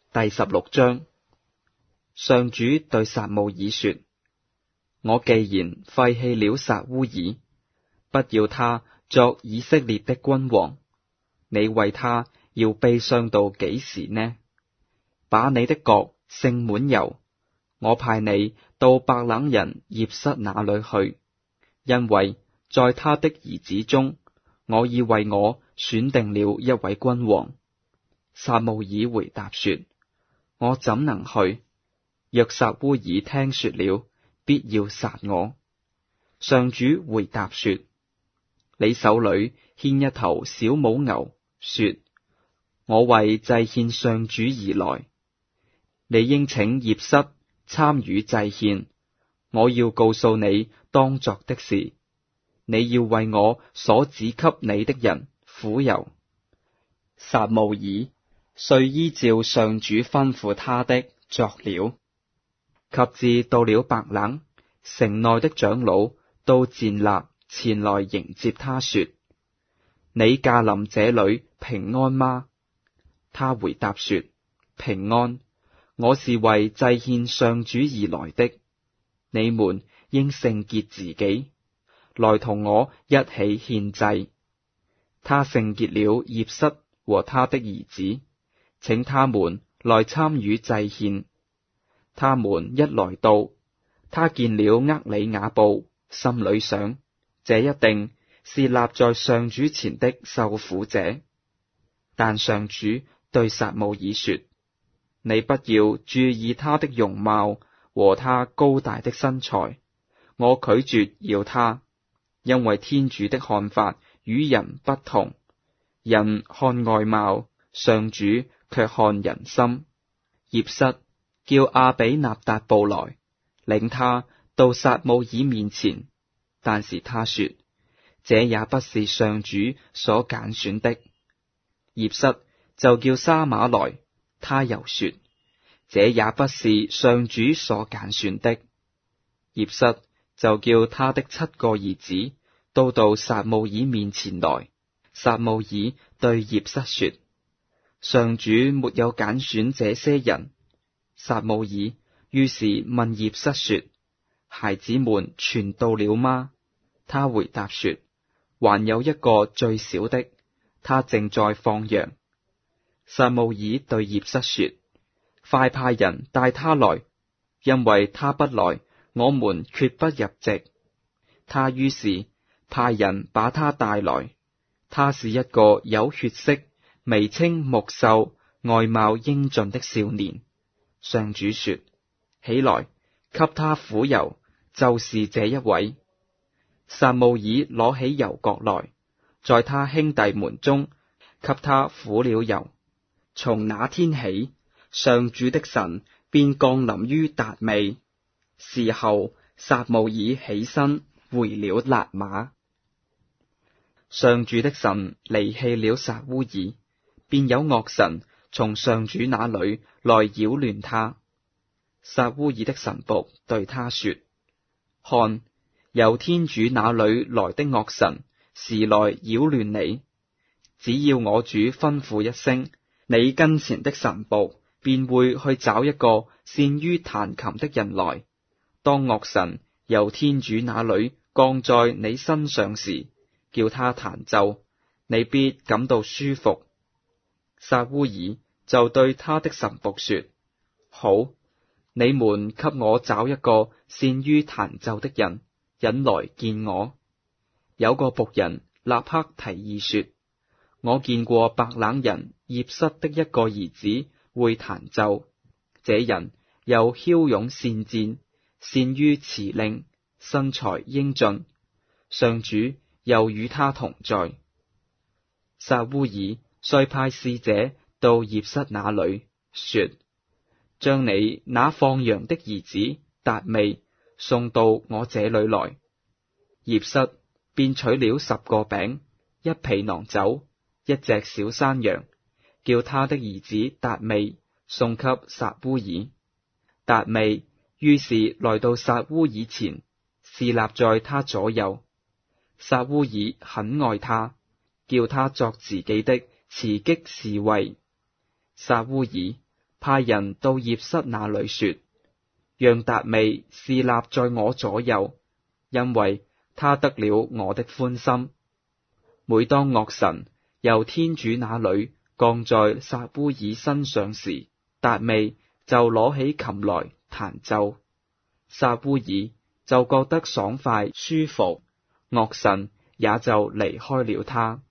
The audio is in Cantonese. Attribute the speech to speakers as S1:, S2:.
S1: 第16章。上主對撒慕爾說：我既然廢棄了撒烏耳，不要他作以色列的君王，你為他要悲傷到幾時呢？把你的角盛滿油，我派你到白冷人葉瑟那裏去，因為在他的兒子中，我已為我選定了一位君王。撒慕爾回答說：我怎能去？若撒烏耳聽說了，必要殺我。上主回答說：你手裏牽一頭小母牛，說：我為祭獻上主而來。你應請葉瑟參與祭獻。我要告訴你當作的事，你要為我所指給你的人傅油。撒慕爾遂依照上主吩咐他的作了。及至到了白冷，城內的長老都站立前來迎接他，說：你駕臨這裏平安嗎？他回答說：平安，我是為祭獻上主而來的。你們應聖潔自己，來同我一起獻祭。他聖潔了葉瑟和他的兒子，請他們來參與祭獻。他們一來到，他見了厄里亞布，心裏想：這一定是立在上主前的受苦者。但上主對撒慕爾說：你不要注意他的容貌和他高大的身材，我拒絕要他，因為天主的看法與人不同，人看外貌，上主卻看人心。葉瑟叫阿比納達布來，領他到撒慕爾面前，但是他說：這也不是上主所揀選的。葉瑟就叫沙馬來，他又說：這也不是上主所揀選的。葉瑟就叫他的7個兒子都到撒慕爾面前來。撒慕爾對葉瑟說：上主沒有揀選這些人。撒慕爾於是問葉瑟說：孩子們全到了嗎？他回答說：還有一個最小的，他正在放羊。撒慕爾對葉瑟說：快派人帶他來，因為他不來，我們決不入席。他於是派人把他帶來。他是一個有血色、眉清目秀、外貌英俊的少年。上主說：起來，給他傅油，就是這一位。撒慕爾攞起油角來，在他兄弟們中給他傅了油。從那天起，上主的神便降臨於達味。事後，撒慕爾起身回了辣瑪。上主的神離棄了撒烏耳，便有惡神從上主那裏來擾亂他。撒烏耳的臣僕對他說：看，由天主那裏來的惡神是來擾亂你。只要我主吩咐一聲，你跟前的臣僕便會去找一個善於彈琴的人來。當惡神由天主那裏降在你身上時，叫他彈奏，你必感到舒服。撒烏耳就對他的臣僕說：好，你們給我找一個善於彈奏的人，引來見我。有個僕人立刻提議說：我見過白冷人葉瑟的一個兒子會彈奏，這人又驍勇善戰，善於辭令，身材英俊，上主又與他同在。撒烏耳遂派使者到葉瑟那裏，說：將你那放羊的兒子達味送到我這裏來。葉瑟便取了10個餅、1皮囊酒、1隻小山羊，叫他的兒子達味送給撒烏耳。達味於是來到撒烏耳前，侍立在他左右。撒烏耳很愛他，叫他作自己的持擊侍衛。撒烏耳派人到葉瑟那裏說，讓達味侍立在我左右，因為他得了我的歡心。每當樂神由天主那裏降在撒烏耳身上時，達味就攞起琴來彈奏，撒烏耳就覺得爽快舒服，樂神也就離開了他。